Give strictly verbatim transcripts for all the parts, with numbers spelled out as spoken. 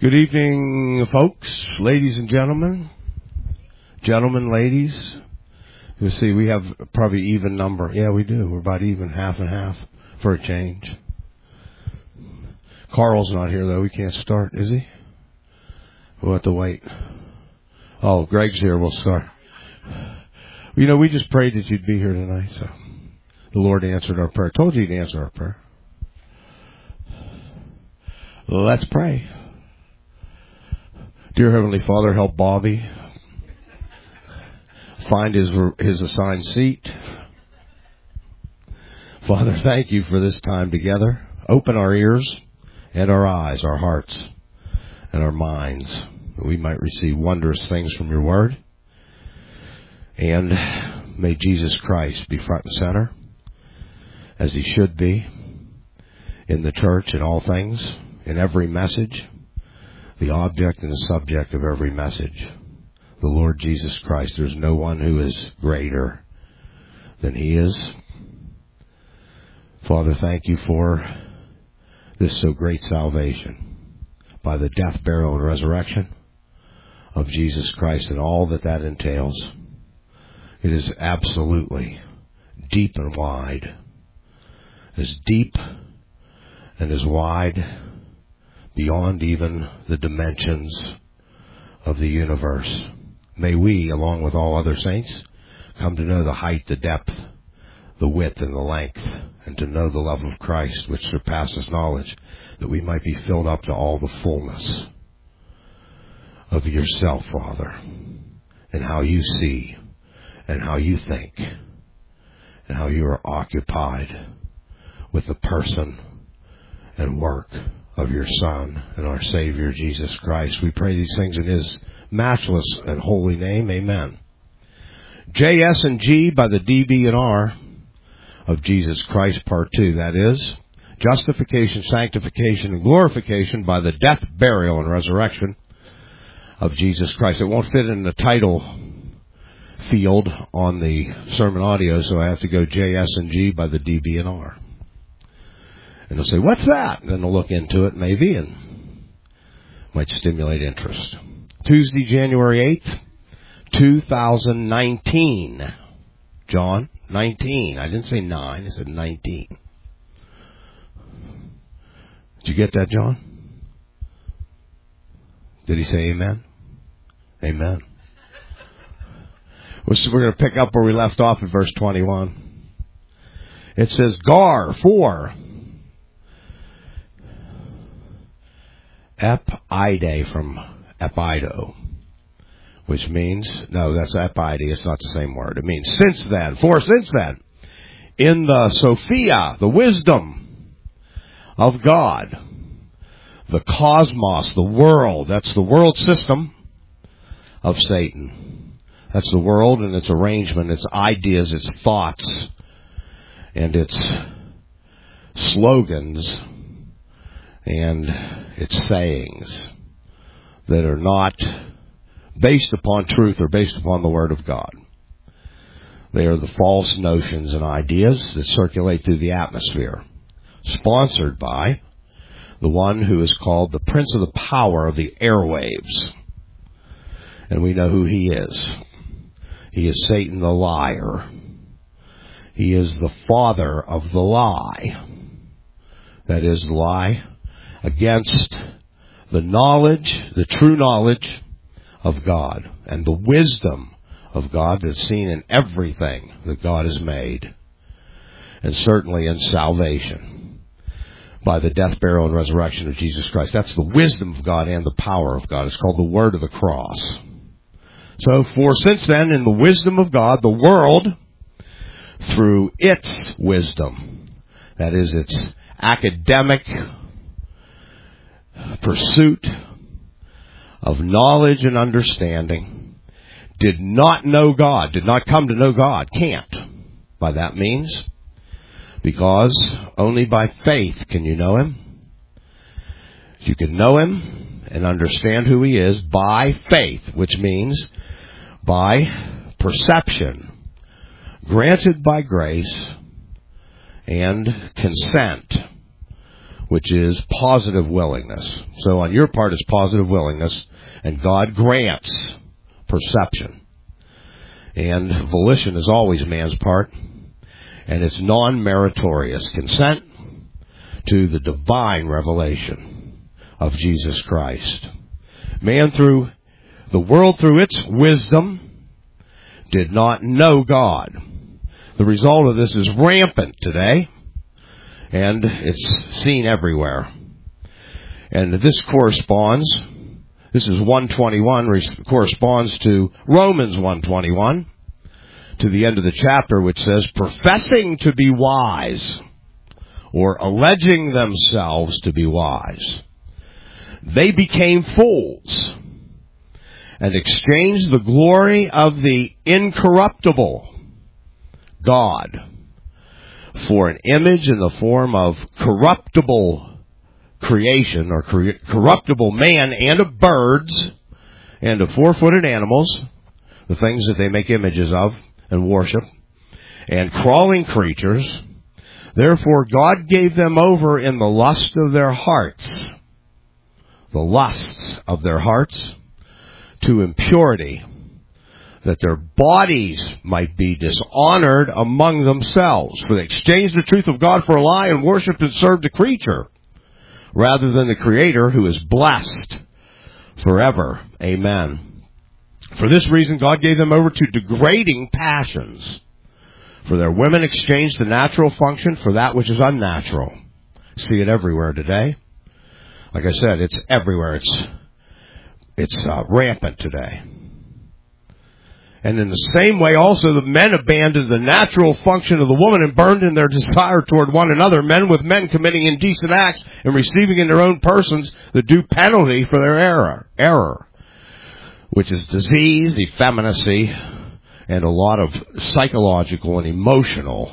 Good evening, folks, ladies and gentlemen, gentlemen, ladies. You see, we have probably even number. Yeah, we do. We're about even, half and half for a change. Carl's not here, though. We can't start, is he? We'll have to wait. Oh, Greg's here. We'll start. You know, we just prayed that you'd be here tonight, so the Lord answered our prayer. I told you he'd answer our prayer. Let's pray. Dear Heavenly Father, help Bobby find his his assigned seat. Father, thank you for this time together. Open our ears and our eyes, our hearts and our minds, that we might receive wondrous things from your word. And may Jesus Christ be front and center, as he should be, in the church, in all things, in every message, the object and the subject of every message, the Lord Jesus Christ. There's no one who is greater than he is. Father, thank you for this so great salvation by the death, burial, and resurrection of Jesus Christ and all that that entails. It is absolutely deep and wide, as deep and as wide, beyond even the dimensions of the universe. May we, along with all other saints, come to know the height, the depth, the width, and the length, and to know the love of Christ, which surpasses knowledge, that we might be filled up to all the fullness of yourself, Father, and how you see, and how you think, and how you are occupied with the person and work of your Son and our Savior, Jesus Christ. We pray these things in his matchless and holy name. Amen. J, S, and G by the D, B, and R of Jesus Christ, part two. That is, justification, sanctification, and glorification by the death, burial, and resurrection of Jesus Christ. It won't fit in the title field on the sermon audio, so I have to go J, S, and G by the D, B, and R. And they'll say, what's that? And then they'll look into it maybe and might stimulate interest. Tuesday, January eighth, two thousand nineteen. John, nineteen. I didn't say nine. I said nineteen. Did you get that, John? Did he say amen? Amen. We're going to pick up where we left off at verse twenty-one. It says, Gar, for Epide, from epido, which means, no, that's epide, it's not the same word. It means since then, for since then, in the Sophia, the wisdom of God, the cosmos, the world, that's the world system of Satan. That's the world and its arrangement, its ideas, its thoughts, and its slogans, and its sayings that are not based upon truth or based upon the Word of God. They are the false notions and ideas that circulate through the atmosphere, sponsored by the one who is called the Prince of the Power of the Airwaves. And we know who he is. He is Satan the liar. He is the father of the lie. That is, the lie against the knowledge, the true knowledge of God and the wisdom of God that's seen in everything that God has made, and certainly in salvation by the death, burial, and resurrection of Jesus Christ. That's the wisdom of God and the power of God. It's called the word of the cross. So, for since then, in the wisdom of God, the world, through its wisdom, that is, its academic pursuit of knowledge and understanding, did not know God, did not come to know God, can't, by that means, because only by faith can you know him. You can know him and understand who he is by faith, which means by perception, granted by grace, and consent which is positive willingness. So on your part, it's positive willingness, and God grants perception. And volition is always man's part, and it's non-meritorious consent to the divine revelation of Jesus Christ. Man, through the world, through its wisdom, did not know God. The result of this is rampant today, and it's seen everywhere. And this corresponds, this is one twenty-one, corresponds to Romans one twenty-one, to the end of the chapter, which says, professing to be wise, or alleging themselves to be wise, they became fools, and exchanged the glory of the incorruptible God for an image in the form of corruptible creation, or cor- corruptible man, and of birds, and of four-footed animals, the things that they make images of and worship, and crawling creatures. Therefore God gave them over in the lust of their hearts, the lusts of their hearts, to impurity, that their bodies might be dishonored among themselves. For they exchanged the truth of God for a lie, and worshipped and served a creature rather than the Creator, who is blessed forever. Amen. For this reason God gave them over to degrading passions. For their women exchanged the natural function for that which is unnatural. See it everywhere today. Like I said, it's everywhere. It's it's uh, rampant today. And in the same way also the men abandoned the natural function of the woman and burned in their desire toward one another, men with men committing indecent acts and receiving in their own persons the due penalty for their error, error, which is disease, effeminacy, and a lot of psychological and emotional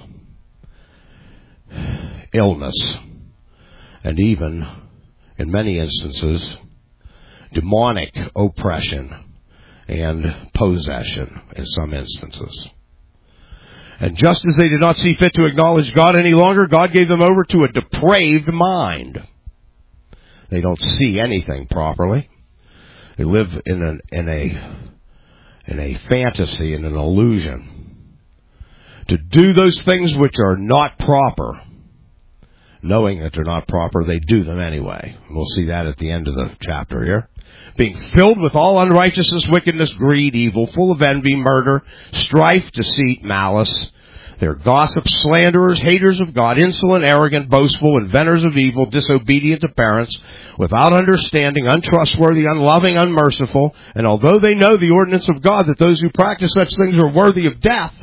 illness, and even, in many instances, demonic oppression and possession in some instances. And just as they did not see fit to acknowledge God any longer, God gave them over to a depraved mind. They don't see anything properly. They live in an, in a in a fantasy, in an illusion, to do those things which are not proper. Knowing that they're not proper, they do them anyway. We'll see that at the end of the chapter here. Being filled with all unrighteousness, wickedness, greed, evil, full of envy, murder, strife, deceit, malice. They're gossips, slanderers, haters of God, insolent, arrogant, boastful, inventors of evil, disobedient to parents, without understanding, untrustworthy, unloving, unmerciful. And although they know the ordinance of God, that those who practice such things are worthy of death,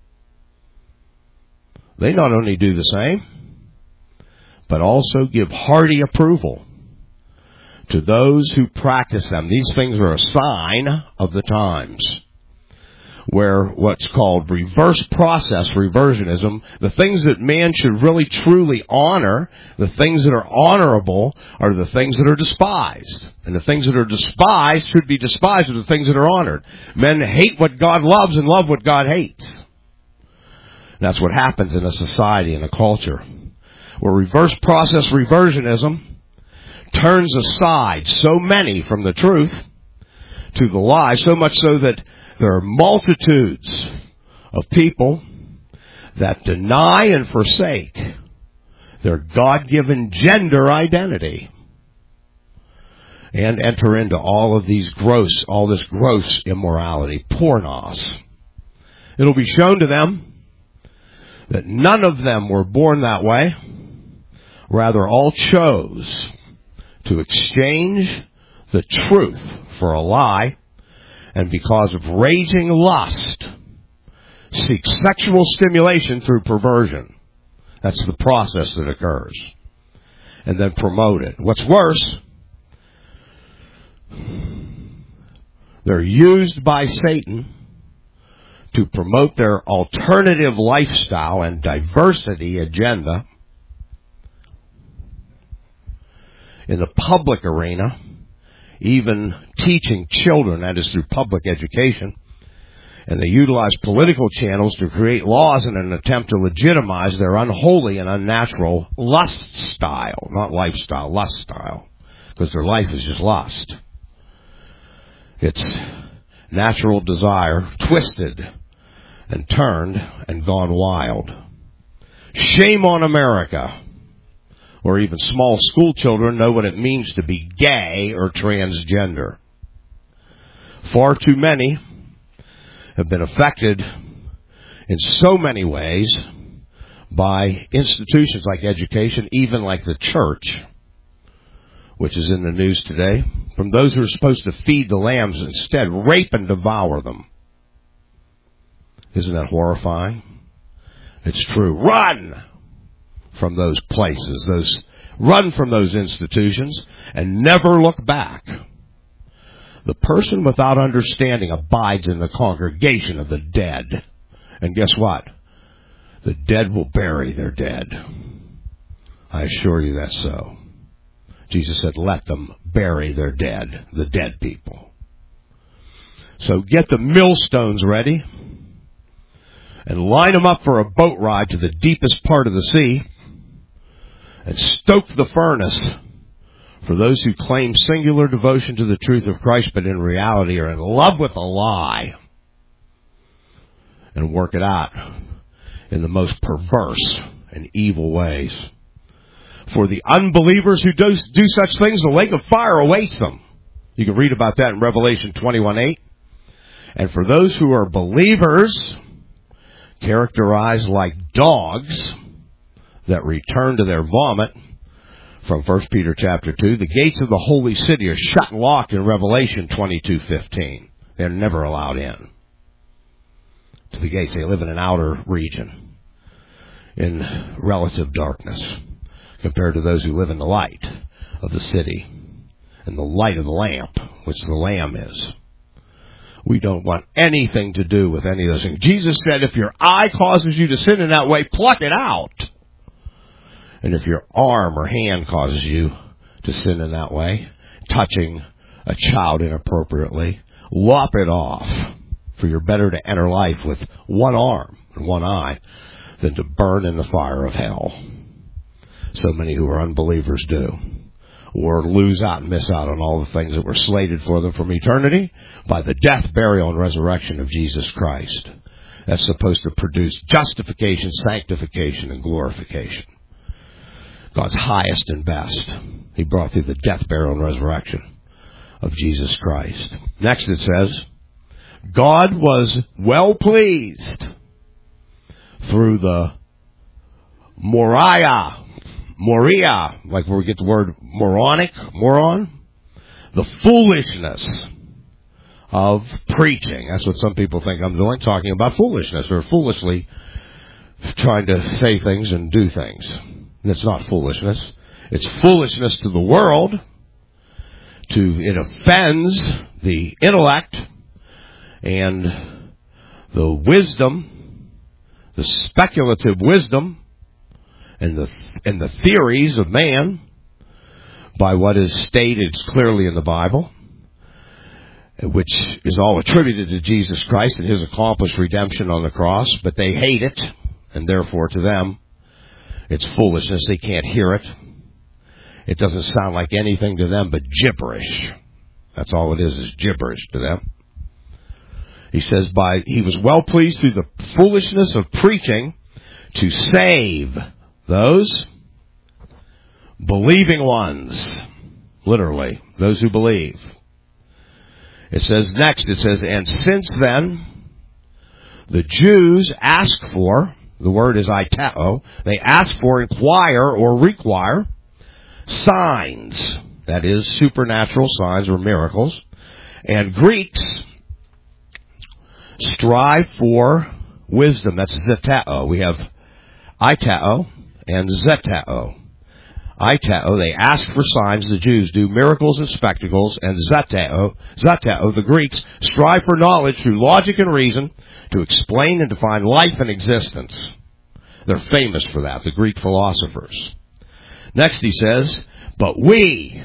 they not only do the same, but also give hearty approval to those who practice them. These things are a sign of the times, where what's called reverse process reversionism, the things that man should really truly honor, the things that are honorable, are the things that are despised. And the things that are despised should be despised are the things that are honored. Men hate what God loves and love what God hates. And that's what happens in a society and a culture, where reverse process reversionism turns aside so many from the truth to the lie, so much so that there are multitudes of people that deny and forsake their God-given gender identity and enter into all of these gross, all this gross immorality, pornos. It'll be shown to them that none of them were born that way. Rather, all chose to exchange the truth for a lie, and because of raging lust, seek sexual stimulation through perversion. That's the process that occurs. And then promote it. What's worse, they're used by Satan to promote their alternative lifestyle and diversity agenda in the public arena, even teaching children, that is through public education, And they utilize political channels to create laws in an attempt to legitimize their unholy and unnatural lust style. Not lifestyle, lust style. Because their life is just lust. It's natural desire twisted and turned and gone wild. Shame on America. Or even small school children know what it means to be gay or transgender. Far too many have been affected in so many ways by institutions like education, even like the church, which is in the news today, from those who are supposed to feed the lambs instead rape and devour them. Isn't that horrifying? It's true. Run from those places, those run from those institutions, and never look back. The person without understanding abides in the congregation of the dead. And guess what? The dead will bury their dead. I assure you that's so. Jesus said, let them bury their dead, the dead people. So get the millstones ready and line them up for a boat ride to the deepest part of the sea and stoke the furnace for those who claim singular devotion to the truth of Christ, but in reality are in love with a lie, and work it out in the most perverse and evil ways. For the unbelievers who do, do such things, the lake of fire awaits them. You can read about that in Revelation twenty-one eight. And for those who are believers, characterized like dogs that return to their vomit, from First Peter chapter two, the gates of the holy city are shut and locked in Revelation twenty-two fifteen. They're never allowed in to the gates. They live in an outer region in relative darkness compared to those who live in the light of the city and the light of the lamp, which the Lamb is. We don't want anything to do with any of those things. Jesus said, if your eye causes you to sin in that way, pluck it out. And if your arm or hand causes you to sin in that way, touching a child inappropriately, lop it off. For you're better to enter life with one arm and one eye than to burn in the fire of hell. So many who are unbelievers do. Or lose out and miss out on all the things that were slated for them from eternity by the death, burial, and resurrection of Jesus Christ. That's supposed to produce justification, sanctification, and glorification. God's highest and best. He brought through the death, burial, and resurrection of Jesus Christ. Next it says, God was well pleased through the Moriah, Moria, like where we get the word moronic, moron, the foolishness of preaching. That's what some people think I'm doing, talking about foolishness, or foolishly trying to say things and do things. And it's not foolishness. It's foolishness to the world. To it offends the intellect and the wisdom, the speculative wisdom, and the and the theories of man by what is stated clearly in the Bible, which is all attributed to Jesus Christ and his accomplished redemption on the cross, but they hate it, and therefore to them it's foolishness. They can't hear it. It doesn't sound like anything to them but gibberish. That's all it is, is gibberish to them. He says, by he was well pleased through the foolishness of preaching to save those believing ones. Literally, those who believe. It says next, it says, and since then, the Jews ask for, the word is aitao, they ask for, inquire, or require signs, that is, supernatural signs or miracles. And Greeks strive for wisdom. That's zetao. We have aitao and zetao. Aitao, they ask for signs. The Jews do miracles and spectacles. And zetao, zetao, the Greeks strive for knowledge through logic and reason to explain and define life and existence. They're famous for that, the Greek philosophers. Next he says, but we,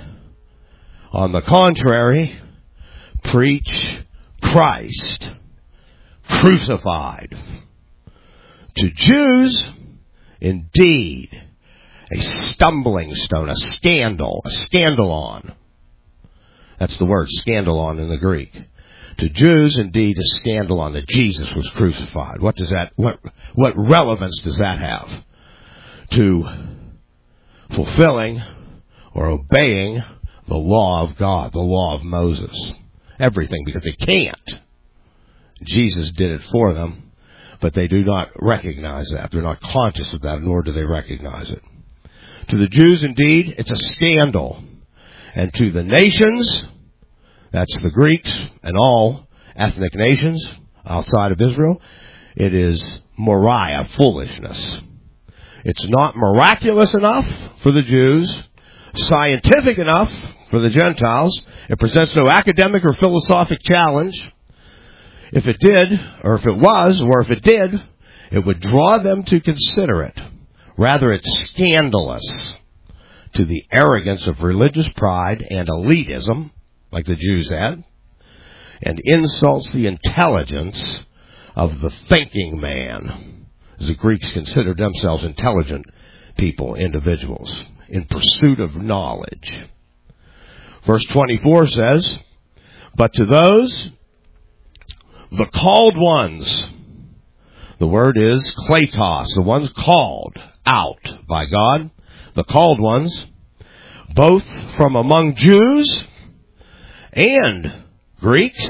on the contrary, preach Christ crucified. To Jews, indeed, a stumbling stone, a scandal, a scandalon. That's the word, scandalon in the Greek. To Jews, indeed, a scandalon that Jesus was crucified. What does that, what, what relevance does that have to fulfilling or obeying the law of God, the law of Moses? Everything, because they can't. Jesus did it for them, but they do not recognize that. They're not conscious of that, nor do they recognize it. To the Jews, indeed, it's a scandal. And to the nations, that's the Greeks and all ethnic nations outside of Israel, it is Moriah, foolishness. It's not miraculous enough for the Jews, scientific enough for the Gentiles. It presents no academic or philosophic challenge. If it did, or if it was, or if it did, it would draw them to consider it. Rather, it's scandalous to the arrogance of religious pride and elitism, like the Jews had, and insults the intelligence of the thinking man, as the Greeks considered themselves intelligent people, individuals, in pursuit of knowledge. Verse twenty-four says, but to those, the called ones, the word is kletos, the ones called out by God, the called ones, both from among Jews and Greeks,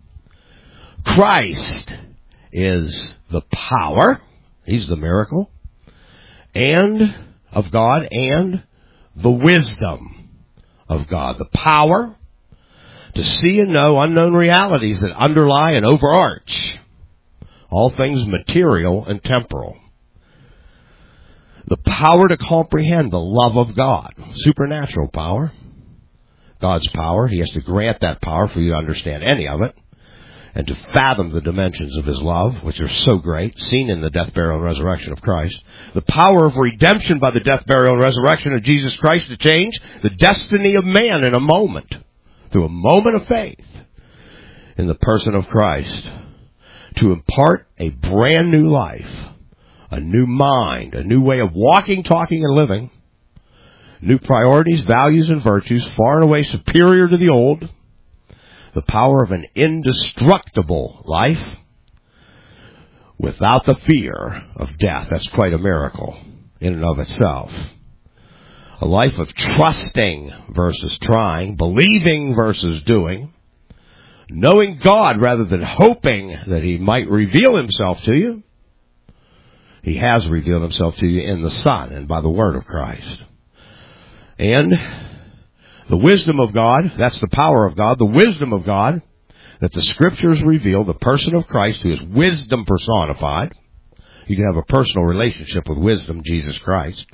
Christ is the power, he's the miracle, and of God, and the wisdom of God. The power to see and know unknown realities that underlie and overarch all things material and temporal. The power to comprehend the love of God. Supernatural power. God's power. He has to grant that power for you to understand any of it. And to fathom the dimensions of His love, which are so great, seen in the death, burial, and resurrection of Christ. The power of redemption by the death, burial, and resurrection of Jesus Christ to change the destiny of man in a moment. Through a moment of faith in the person of Christ. To impart a brand new life. A new mind. A new way of walking, talking, and living. New priorities, values, and virtues far and away superior to the old. The power of an indestructible life without the fear of death. That's quite a miracle in and of itself. A life of trusting versus trying, believing versus doing, knowing God rather than hoping that He might reveal Himself to you. He has revealed Himself to you in the Son and by the Word of Christ. And the wisdom of God, that's the power of God, the wisdom of God, that the Scriptures reveal, the person of Christ who is wisdom personified. You can have a personal relationship with wisdom, Jesus Christ.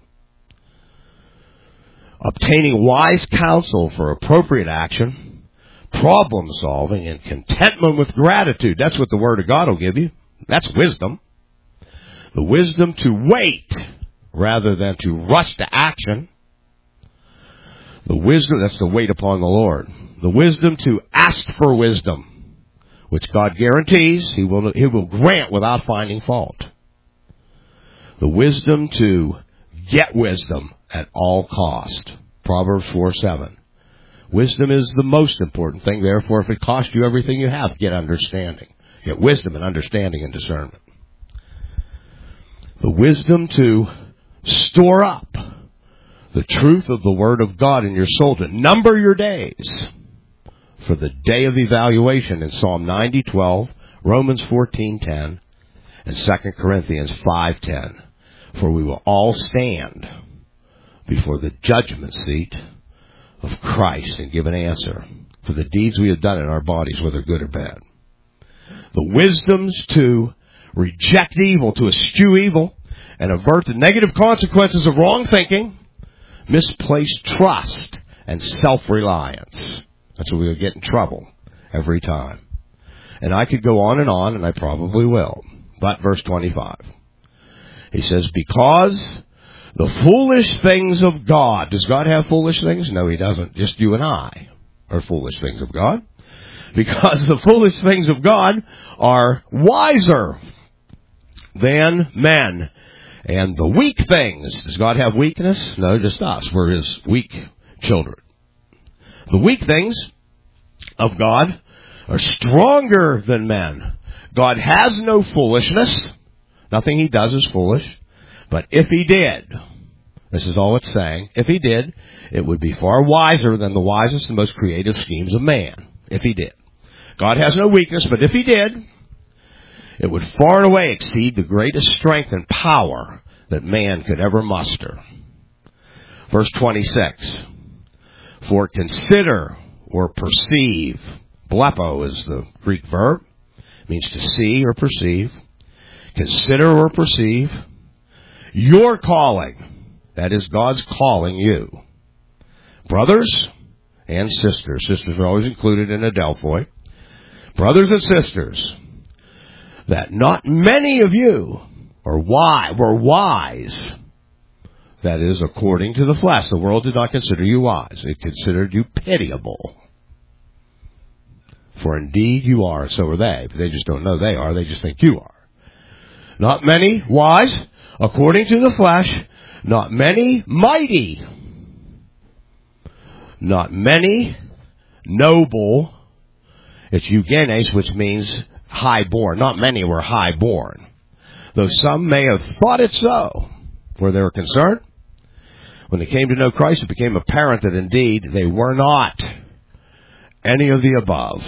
Obtaining wise counsel for appropriate action, problem solving, and contentment with gratitude. That's what the Word of God will give you. That's wisdom. The wisdom to wait rather than to rush to action. The wisdom, that's to wait upon the Lord. The wisdom to ask for wisdom, which God guarantees He will, He will grant without finding fault. The wisdom to get wisdom at all cost. Proverbs four seven. Wisdom is the most important thing. Therefore, if it costs you everything you have, get understanding. Get wisdom and understanding and discernment. The wisdom to store up the truth of the Word of God in your soul, to number your days for the day of evaluation in Psalm ninety twelve, Romans fourteen ten, and Second Corinthians five ten. For we will all stand before the judgment seat of Christ and give an answer for the deeds we have done in our bodies, whether good or bad. The wisdoms to reject evil, to eschew evil, and avert the negative consequences of wrong thinking, misplaced trust, and self-reliance. That's where we'll get in trouble every time. And I could go on and on, and I probably will. But verse twenty-five. He says, because the foolish things of God. Does God have foolish things? No, He doesn't. Just you and I are foolish things of God. Because the foolish things of God are wiser than men. And the weak things, does God have weakness? No, just us. We're His weak children. The weak things of God are stronger than men. God has no foolishness. Nothing He does is foolish. But if He did, this is all it's saying, if He did, it would be far wiser than the wisest and most creative schemes of man. If He did. God has no weakness, but if He did, it would far and away exceed the greatest strength and power that man could ever muster. Verse twenty-six. For consider or perceive. Blepo is the Greek verb. It means to see or perceive. Consider or perceive your calling. That is, God's calling you. Brothers and sisters. Sisters are always included in Adelphoi. Brothers and sisters, that not many of you are wise, were wise. That is, according to the flesh. The world did not consider you wise. It considered you pitiable. For indeed you are, so are they. But they just don't know they are. They just think you are. Not many wise, according to the flesh. Not many mighty. Not many noble. It's eugenes, which means high-born. Not many were high-born. Though some may have thought it so, where they were concerned. When they came to know Christ, it became apparent that indeed they were not any of the above.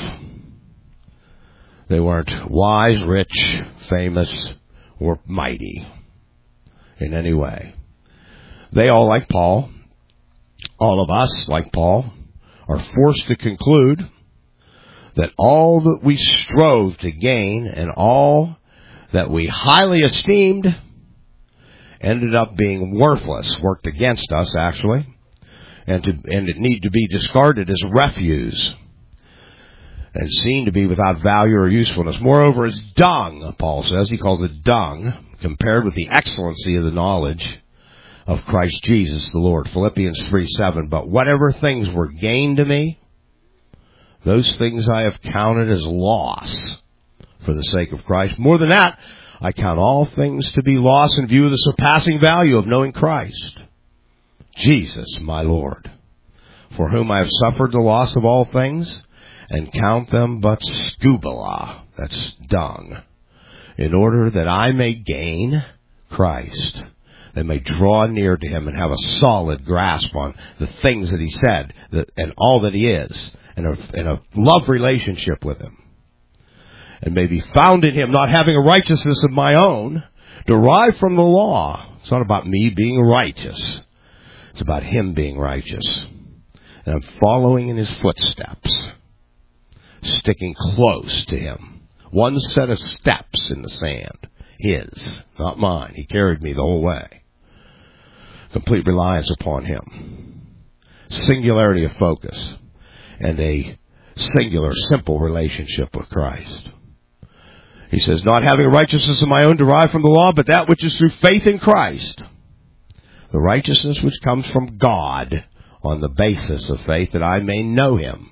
They weren't wise, rich, famous, or mighty in any way. They all, like Paul, all of us, like Paul, are forced to conclude that all that we strove to gain and all that we highly esteemed ended up being worthless, worked against us, actually, and to and it need to be discarded as refuse and seen to be without value or usefulness. Moreover, as dung, Paul says, he calls it dung, compared with the excellency of the knowledge of Christ Jesus the Lord. Philippians three seven, but whatever things were gained to me, those things I have counted as loss for the sake of Christ. More than that, I count all things to be loss in view of the surpassing value of knowing Christ, Jesus my Lord, for whom I have suffered the loss of all things, and count them but scubala, that's dung, in order that I may gain Christ. They may draw near to Him and have a solid grasp on the things that He said that, and all that He is, and a, and a love relationship with Him. And may be found in Him, not having a righteousness of my own, derived from the law. It's not about me being righteous. It's about Him being righteous. And I'm following in His footsteps, sticking close to Him. One set of steps in the sand. His, not mine. He carried me the whole way. Complete reliance upon Him. Singularity of focus. And a singular, simple relationship with Christ. He says, not having a righteousness of my own derived from the law, but that which is through faith in Christ. The righteousness which comes from God on the basis of faith, that I may know Him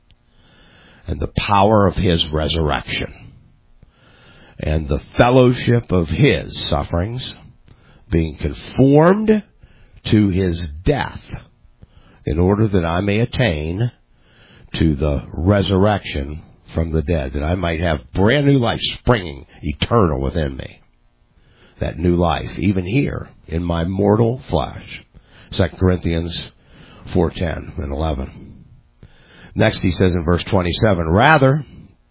and the power of His resurrection and the fellowship of His sufferings, being conformed to His death, in order that I may attain to the resurrection from the dead, that I might have brand new life springing eternal within me. That new life, even here, in my mortal flesh. Second Corinthians four ten and eleven. Next he says in verse twenty-seven, rather,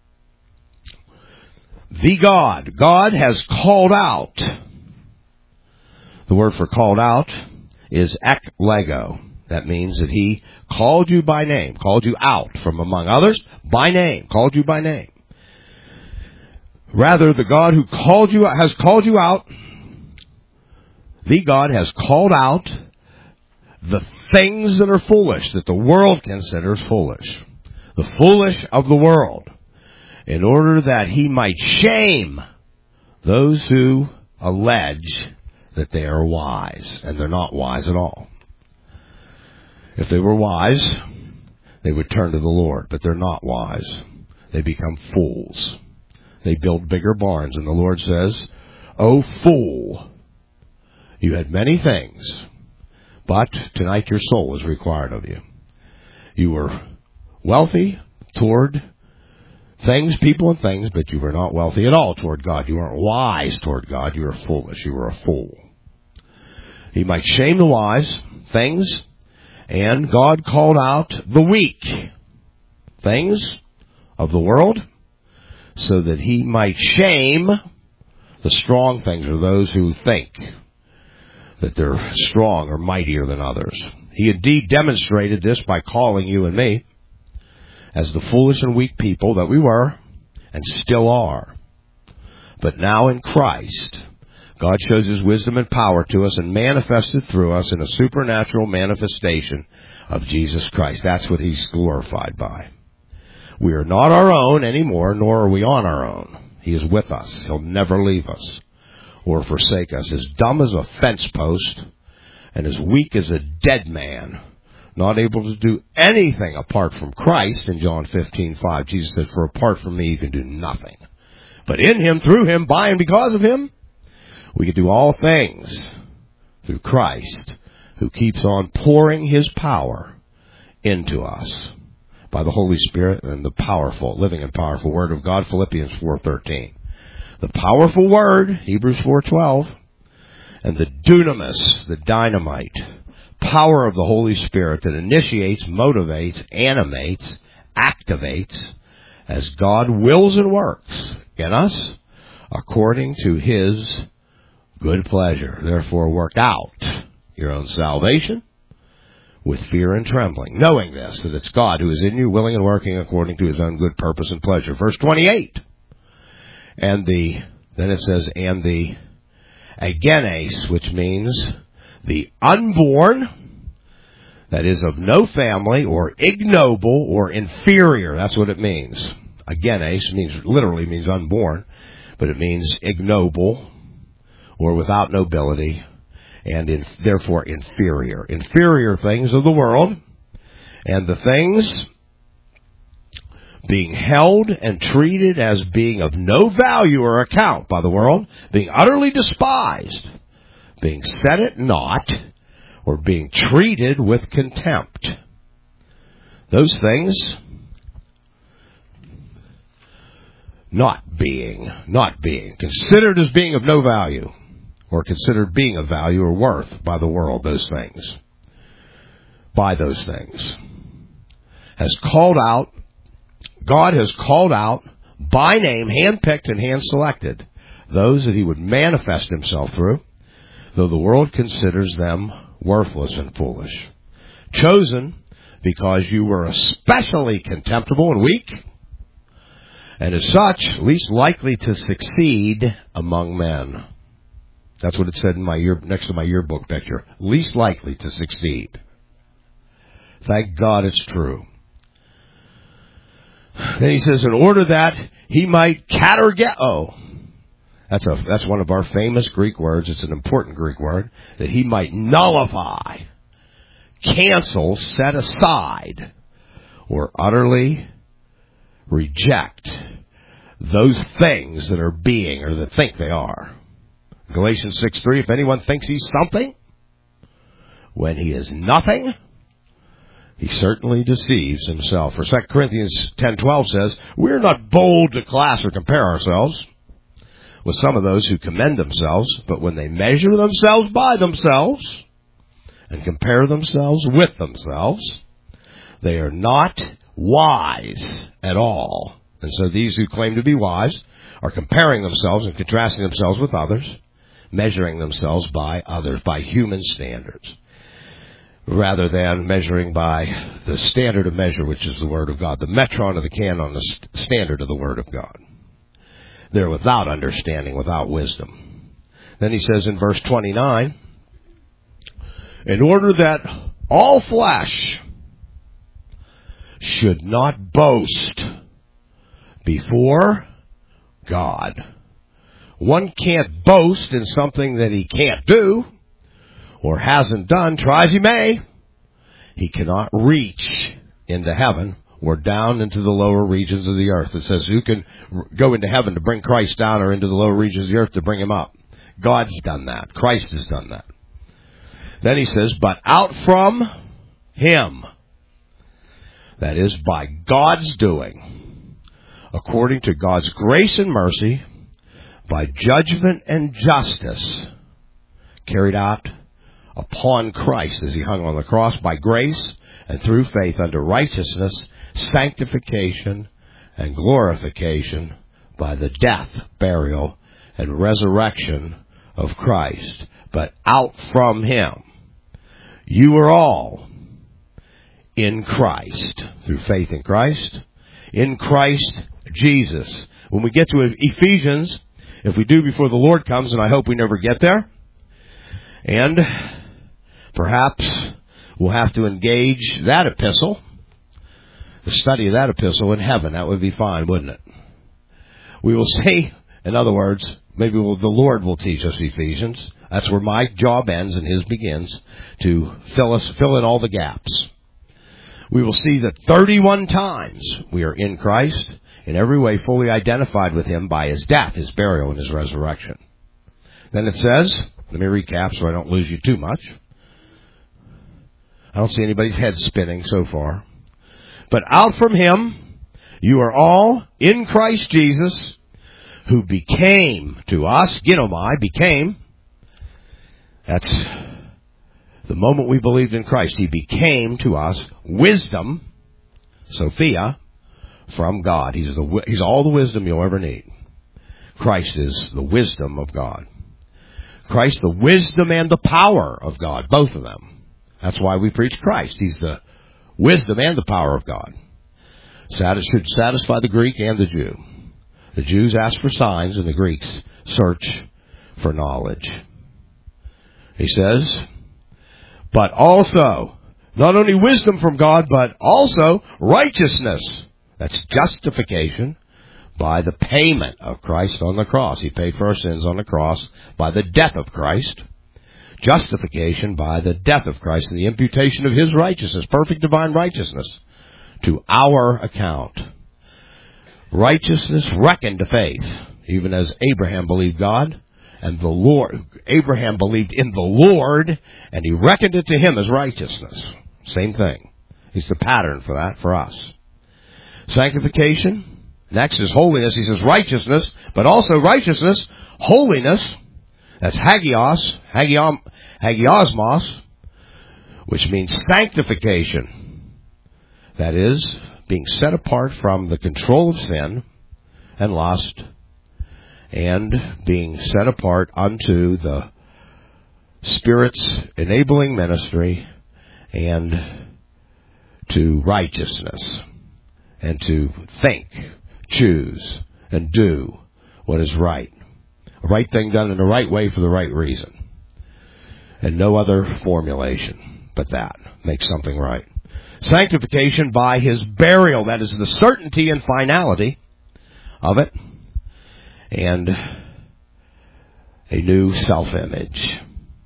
the God, God has called out. The word for called out is eklego. That means that He called you by name, called you out from among others by name, called you by name. Rather, the God who called you has called you out, the God has called out the things that are foolish, that the world considers foolish, the foolish of the world, in order that He might shame those who allege that they are wise, and they're not wise at all. If they were wise, they would turn to the Lord, but they're not wise. They become fools. They build bigger barns, and the Lord says, "O fool, you had many things, but tonight your soul is required of you. You were wealthy toward things, people and things, but you were not wealthy at all toward God. You weren't wise toward God. You were foolish. You were a fool." He might shame the wise things, and God called out the weak things of the world so that he might shame the strong things, or those who think that they're strong or mightier than others. He indeed demonstrated this by calling you and me as the foolish and weak people that we were and still are. But now in Christ, God shows his wisdom and power to us and manifested through us in a supernatural manifestation of Jesus Christ. That's what he's glorified by. We are not our own anymore, nor are we on our own. He is with us. He'll never leave us or forsake us. As dumb as a fence post and as weak as a dead man, not able to do anything apart from Christ. In John fifteen five, Jesus said, "For apart from me you can do nothing. But in him, through him, by and because of him, we can do all things through Christ, who keeps on pouring his power into us by the Holy Spirit and the powerful, living and powerful Word of God." Philippians four thirteen. The powerful Word, Hebrews four twelve, and the dunamis, the dynamite, power of the Holy Spirit that initiates, motivates, animates, activates, as God wills and works in us according to his good pleasure. Therefore, work out your own salvation with fear and trembling, knowing this, that it's God who is in you, willing and working according to his own good purpose and pleasure. Verse twenty-eight. And the, then it says, and the agenes, which means the unborn, that is of no family, or ignoble, or inferior. That's what it means. Agenes means, literally means unborn, but it means ignoble, or without nobility, and in, therefore inferior. Inferior things of the world, and the things being held and treated as being of no value or account by the world, being utterly despised, being set at naught, or being treated with contempt. Those things not being, not being, considered as being of no value, or considered being of value or worth by the world, those things, by those things, has called out, God has called out by name, handpicked and hand-selected, those that he would manifest himself through, though the world considers them worthless and foolish. Chosen because you were especially contemptible and weak, and as such, least likely to succeed among men. That's what it said in my year, next to my yearbook picture. Least likely to succeed. Thank God it's true. Then he says, in order that he might katergeo. That's a that's one of our famous Greek words. It's an important Greek word. That he might nullify, cancel, set aside, or utterly reject those things that are being, or that think they are. Galatians six three, if anyone thinks he's something when he is nothing, he certainly deceives himself. For Second Corinthians ten twelve says, we're not bold to class or compare ourselves with some of those who commend themselves, but when they measure themselves by themselves and compare themselves with themselves, they are not wise at all. And so these who claim to be wise are comparing themselves and contrasting themselves with others, measuring themselves by others, by human standards, rather than measuring by the standard of measure, which is the Word of God, the metron of the canon, the st- standard of the Word of God. They're without understanding, without wisdom. Then he says in verse twenty-nine, in order that all flesh should not boast before God. One can't boast in something that he can't do or hasn't done, try as he may. He cannot reach into heaven or down into the lower regions of the earth. It says, who can go into heaven to bring Christ down, or into the lower regions of the earth to bring him up? God's done that. Christ has done that. Then he says, but out from him, that is, by God's doing, according to God's grace and mercy, by judgment and justice carried out upon Christ as he hung on the cross, by grace and through faith unto righteousness, sanctification and glorification by the death, burial, and resurrection of Christ. But out from him, you are all in Christ, through faith in Christ, in Christ Jesus. When we get to Ephesians, if we do before the Lord comes, and I hope we never get there, and perhaps we'll have to engage that epistle, the study of that epistle in heaven. That would be fine, wouldn't it? We will see, in other words, maybe we'll, the Lord will teach us Ephesians. That's where my job ends and his begins, to fill us, fill in all the gaps. We will see that thirty-one times we are in Christ, in every way fully identified with him by his death, his burial, and his resurrection. Then it says, let me recap so I don't lose you too much. I don't see anybody's head spinning so far. But out from him, you are all in Christ Jesus, who became to us, ginomai, became. That's the moment we believed in Christ. He became to us wisdom, Sophia, from God. He's the, he's all the wisdom you'll ever need. Christ is the wisdom of God. Christ, the wisdom and the power of God, both of them. That's why we preach Christ. He's the wisdom and the power of God. It should satisfy the Greek and the Jew. The Jews ask for signs, and the Greeks search for knowledge. He says, but also, not only wisdom from God, but also righteousness. That's justification by the payment of Christ on the cross. He paid for our sins on the cross by the death of Christ. Justification by the death of Christ and the imputation of his righteousness, perfect divine righteousness, to our account. Righteousness reckoned to faith, even as Abraham believed God, and the Lord, Abraham believed in the Lord, and he reckoned it to him as righteousness. Same thing. He's the pattern for that for us. Sanctification. Next is holiness. He says righteousness, but also righteousness, holiness. That's hagios, hagiom, hagiosmos, which means sanctification. That is, being set apart from the control of sin and lust, and being set apart unto the Spirit's enabling ministry, and to righteousness, and to think, choose, and do what is right. A right thing done in the right way for the right reason. And no other formulation but that makes something right. Sanctification by his burial. That is the certainty and finality of it. And a new self-image,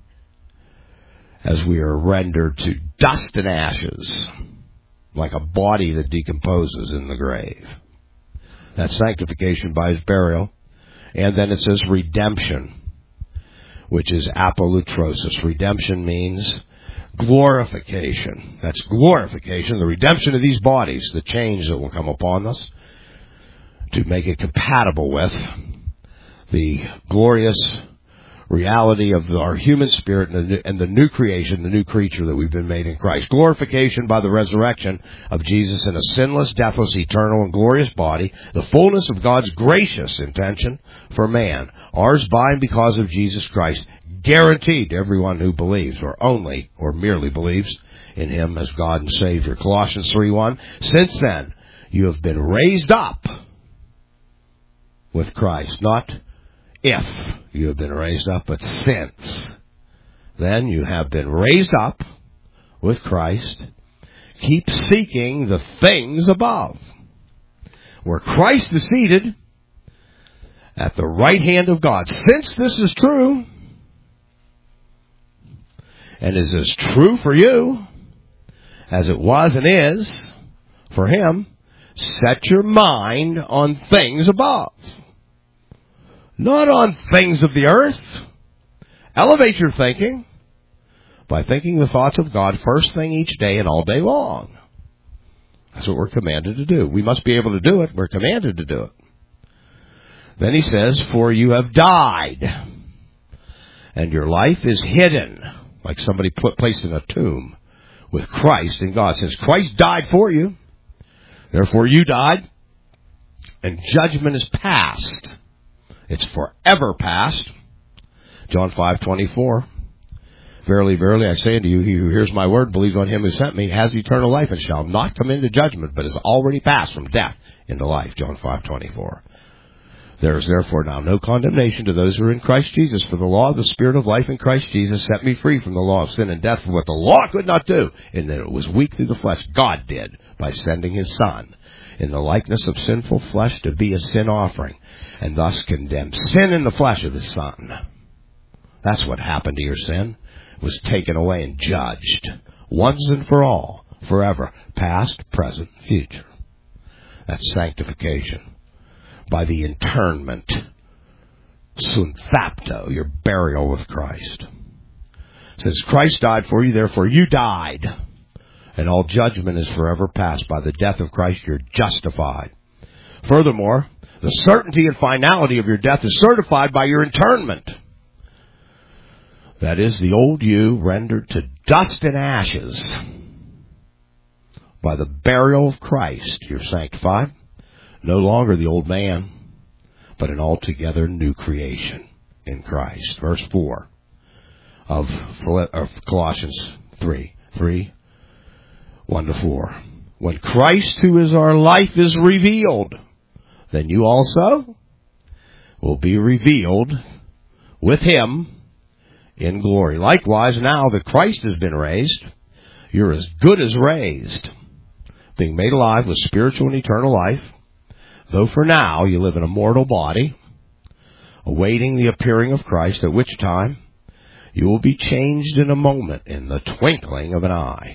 as we are rendered to dust and ashes, like a body that decomposes in the grave. That's sanctification by his burial. And then it says redemption, which is apolutrosis. Redemption means glorification. That's glorification, the redemption of these bodies, the change that will come upon us to make it compatible with the glorious reality of our human spirit and the, and the new creation, the new creature that we've been made in Christ. Glorification by the resurrection of Jesus in a sinless, deathless, eternal, and glorious body. The fullness of God's gracious intention for man. Ours by and because of Jesus Christ. Guaranteed to everyone who believes, or only, or merely believes in him as God and Savior. Colossians three one. Since then, you have been raised up with Christ. Not if you have been raised up, but since then you have been raised up with Christ. Keep seeking the things above, where Christ is seated at the right hand of God. Since this is true, and is as true for you as it was and is For him, set your mind on things above, not on things of the earth. Elevate your thinking by thinking the thoughts of God first thing each day and all day long. That's what we're commanded to do. We must be able to do it. We're commanded to do it. Then he says, for you have died, and your life is hidden, like somebody put placed in a tomb, with Christ in God. Since Christ died for you, therefore you died, and judgment is past. It's forever past. John five twenty-four. Verily, verily, I say unto you, he who hears my word, believes on him who sent me, has eternal life, and shall not come into judgment, but is already passed from death into life. John five twenty-four. There is therefore now no condemnation to those who are in Christ Jesus, for the law of the Spirit of life in Christ Jesus set me free from the law of sin and death, for what the law could not do, in that it was weak through the flesh, God did, by sending his Son in the likeness of sinful flesh to be a sin offering, and thus condemned sin in the flesh of his Son. That's what happened to your sin. It was taken away and judged, once and for all, forever, past, present, future. That's sanctification. By the internment, sunthapto, your burial with Christ. Since Christ died for you, therefore you died, and all judgment is forever past. By the death of Christ, you're justified. Furthermore, the certainty and finality of your death is certified by your internment. That is, the old you rendered to dust and ashes. By the burial of Christ, you're sanctified. No longer the old man, but an altogether new creation in Christ. Verse four of Colossians three, three, one to four. When Christ, who is our life, is revealed, then you also will be revealed with him in glory. Likewise, now that Christ has been raised, you're as good as raised, being made alive with spiritual and eternal life, though for now you live in a mortal body, awaiting the appearing of Christ, at which time you will be changed in a moment, in the twinkling of an eye,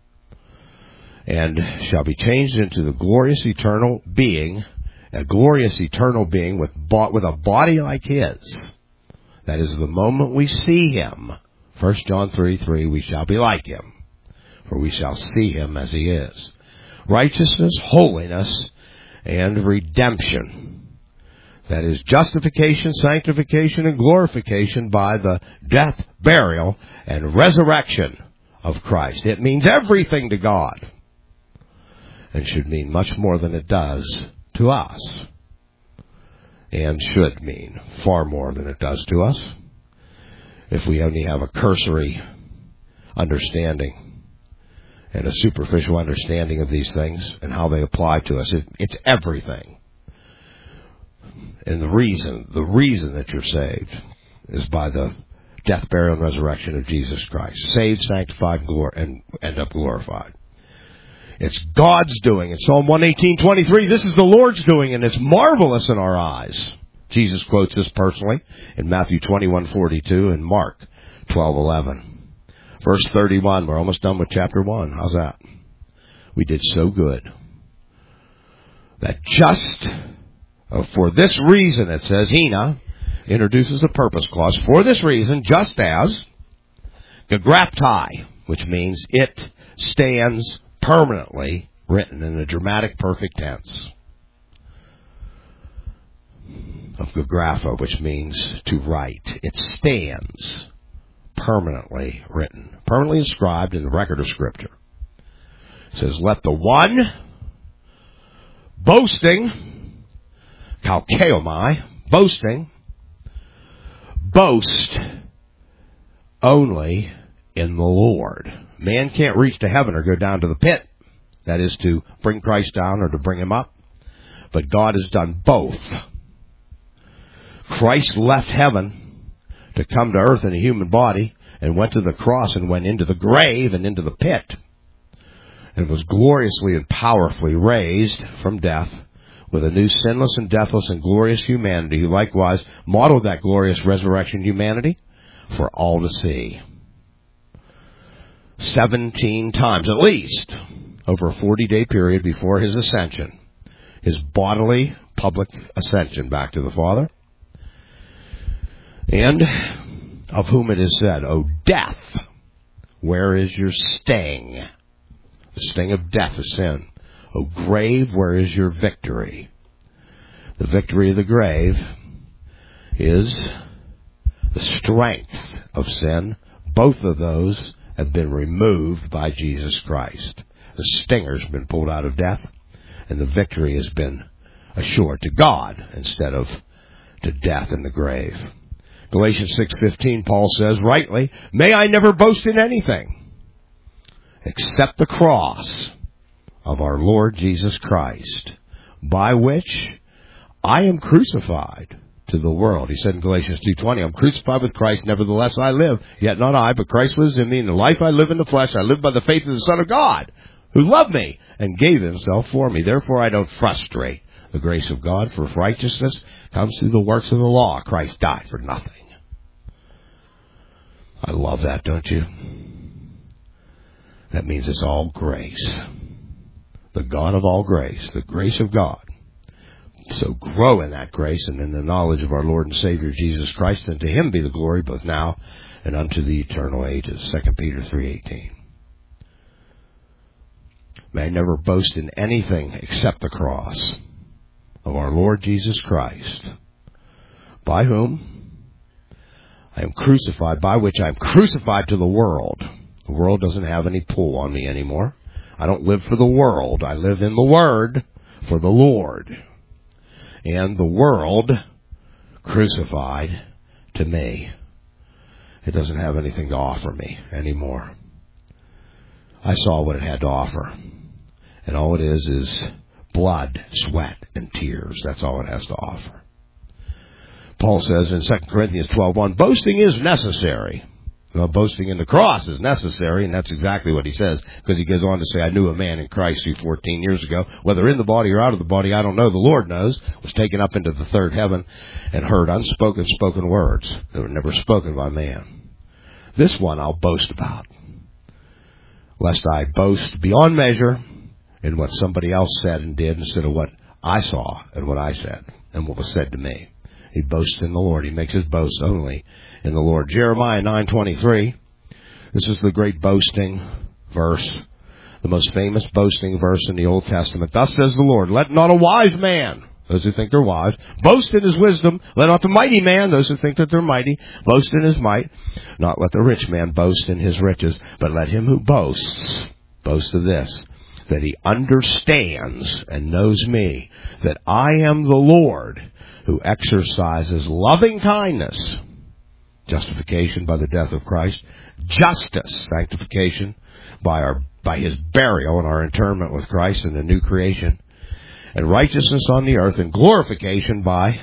and shall be changed into the glorious eternal being, a glorious eternal being with, with a body like his. That is, the moment we see him, First John three, three, we shall be like him, for we shall see him as he is. Righteousness, holiness, and redemption. That is justification, sanctification, and glorification by the death, burial, and resurrection of Christ. It means everything to God, and should mean much more than it does to us, and should mean far more than it does to us if we only have a cursory understanding and a superficial understanding of these things and how they apply to us. It, it's everything. And the reason, the reason that you're saved is by the death, burial, and resurrection of Jesus Christ. Saved, sanctified, and end up glorified. It's God's doing. In Psalm one eighteen, twenty-three, this is the Lord's doing, and it's marvelous in our eyes. Jesus quotes this personally in Matthew twenty-one, forty-two and Mark twelve, eleven. Verse thirty-one, we're almost done with chapter one. How's that? We did so good. That just uh, for this reason, it says, Hina introduces a purpose clause. For this reason, just as gagraptai, which means it stands permanently, written in a dramatic perfect tense. Of gagrapha, which means to write. It stands permanently written, permanently inscribed in the record of Scripture. It says, let the one boasting, kalkeomai, boasting, boast only in the Lord. Man can't reach to heaven or go down to the pit. That is to bring Christ down or to bring him up. But God has done both. Christ left heaven to come to earth in a human body and went to the cross and went into the grave and into the pit. And was gloriously and powerfully raised from death with a new sinless and deathless and glorious humanity, who likewise modeled that glorious resurrection humanity for all to see. Seventeen times at least over a forty-day period before his ascension, his bodily public ascension back to the Father, and of whom it is said, O death, where is your sting? The sting of death is sin. O grave, where is your victory? The victory of the grave is the strength of sin. Both of those have been removed by Jesus Christ. The stinger's been pulled out of death, and the victory has been assured to God instead of to death in the grave. Galatians six fifteen, Paul says, rightly, may I never boast in anything except the cross of our Lord Jesus Christ, by which I am crucified to the world. He said in Galatians two twenty, I'm crucified with Christ, nevertheless I live, yet not I, but Christ lives in me. In the life I live in the flesh, I live by the faith of the Son of God, who loved me and gave himself for me. Therefore I don't frustrate the grace of God, for if righteousness comes through the works of the law, Christ died for nothing. I love that, don't you? That means it's all grace. The God of all grace, the grace of God. So grow in that grace and in the knowledge of our Lord and Savior Jesus Christ, and to him be the glory both now and unto the eternal ages. Second Peter three eighteen. May I never boast in anything except the cross of our Lord Jesus Christ, by whom I am crucified, by which I am crucified to the world. The world doesn't have any pull on me anymore. I don't live for the world. I live in the Word for the Lord. And the world crucified to me. It doesn't have anything to offer me anymore. I saw what it had to offer. And all it is is blood, sweat, and tears. That's all it has to offer. Paul says in Second Corinthians twelve one, boasting is necessary. Well, boasting in the cross is necessary, and that's exactly what he says, because he goes on to say, I knew a man in Christ who fourteen years ago, whether in the body or out of the body, I don't know, the Lord knows, was taken up into the third heaven and heard unspoken spoken words that were never spoken by man. This one I'll boast about, lest I boast beyond measure in what somebody else said and did instead of what I saw and what I said and what was said to me. He boasts in the Lord. He makes his boast only in the Lord. Jeremiah nine twenty-three. This is the great boasting verse, the most famous boasting verse in the Old Testament. Thus says the Lord, let not a wise man, those who think they're wise, boast in his wisdom. Let not the mighty man, those who think that they're mighty, boast in his might. Not let the rich man boast in his riches, but let him who boasts boast of this, that he understands and knows me, that I am the Lord, who exercises loving kindness, justification by the death of Christ, justice, sanctification by our by his burial and our interment with Christ in the new creation, and righteousness on the earth, and glorification by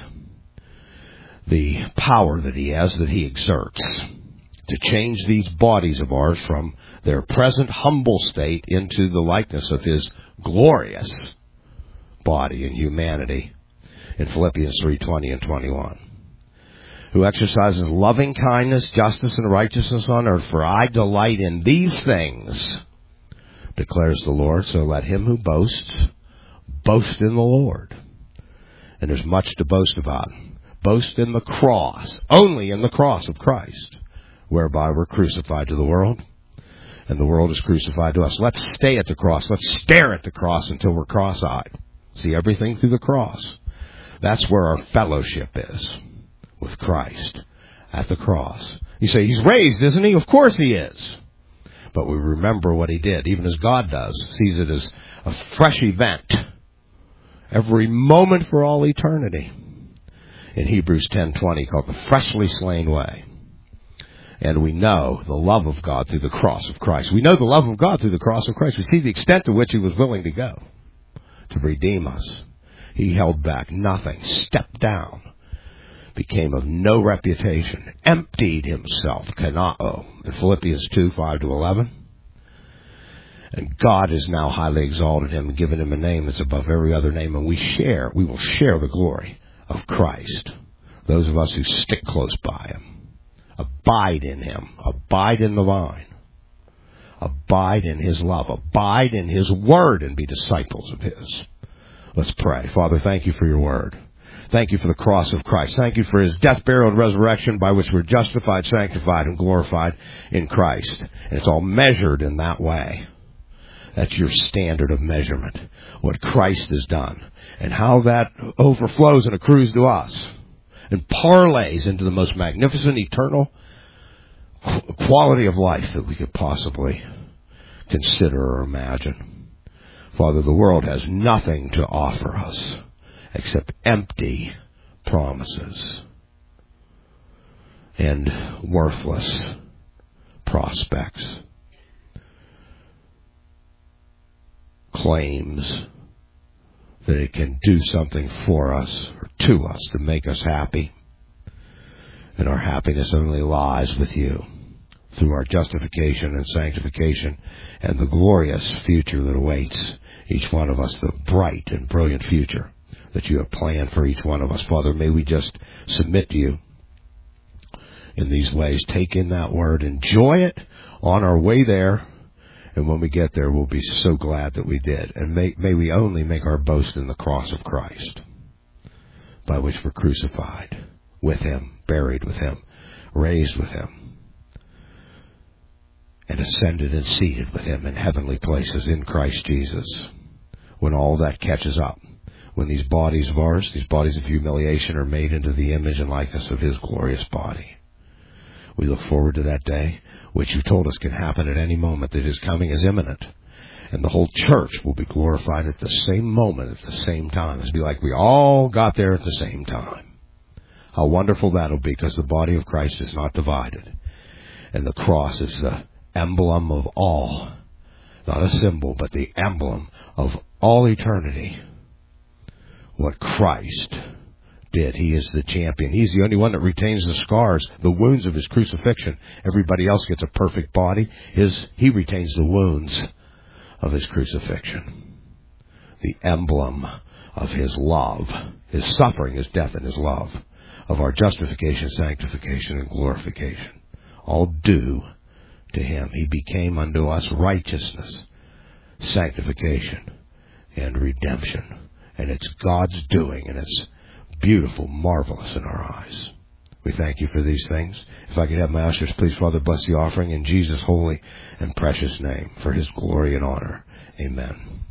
the power that he has, that he exerts, to change these bodies of ours from their present humble state into the likeness of his glorious body and humanity, in Philippians three twenty and twenty-one. Who exercises loving kindness, justice, and righteousness on earth. For I delight in these things, declares the Lord. So let him who boasts, boast in the Lord. And there's much to boast about. Boast in the cross, only in the cross of Christ, whereby we're crucified to the world, and the world is crucified to us. Let's stay at the cross. Let's stare at the cross until we're cross-eyed. See everything through the cross. That's where our fellowship is, with Christ, at the cross. You say, he's raised, isn't he? Of course he is. But we remember what he did, even as God does, sees it as a fresh event, every moment for all eternity. In Hebrews ten twenty, called the freshly slain way. And we know the love of God through the cross of Christ. We know the love of God through the cross of Christ. We see the extent to which he was willing to go to redeem us. He held back nothing, stepped down, became of no reputation, emptied himself, kanao, in Philippians two, five to eleven. And God has now highly exalted him and given him a name that's above every other name, and we share, we will share the glory of Christ. Those of us who stick close by him, abide in him, abide in the vine, Abide in His love. Abide in His word and be disciples of His. Let's pray. Father, thank you for your word. Thank you for the cross of Christ. Thank you for His death, burial, and resurrection by which we're justified, sanctified, and glorified in Christ. And it's all measured in that way. That's your standard of measurement, what Christ has done, and how that overflows and accrues to us and parlays into the most magnificent, eternal quality of life that we could possibly consider or imagine. Father, the world has nothing to offer us except empty promises and worthless prospects, claims that it can do something for us or to us to make us happy. And our happiness only lies with you through our justification and sanctification and the glorious future that awaits each one of us, the bright and brilliant future that you have planned for each one of us. Father, may we just submit to you in these ways. Take in that word, enjoy it on our way there, and when we get there, we'll be so glad that we did. And may, may we only make our boast in the cross of Christ, by which we're crucified with Him, buried with Him, raised with Him, and ascended and seated with Him in heavenly places in Christ Jesus. When all that catches up, when these bodies of ours, these bodies of humiliation, are made into the image and likeness of His glorious body. We look forward to that day, which you told us can happen at any moment, that His coming is imminent. And the whole church will be glorified at the same moment, at the same time. It'll be like we all got there at the same time. How wonderful that'll be, because the body of Christ is not divided. And the cross is the emblem of all. Not a symbol, but the emblem of all eternity. What Christ did. He is the champion. He's the only one that retains the scars, the wounds of His crucifixion. Everybody else gets a perfect body. His, he retains the wounds of His crucifixion. The emblem of His love, His suffering, His death, and His love, of our justification, sanctification, and glorification. All due to Him. He became unto us righteousness, sanctification, and redemption. And it's God's doing, and it's beautiful, marvelous in our eyes. We thank you for these things. If I could have my ushers, please, Father, bless the offering in Jesus' holy and precious name, for His glory and honor. Amen.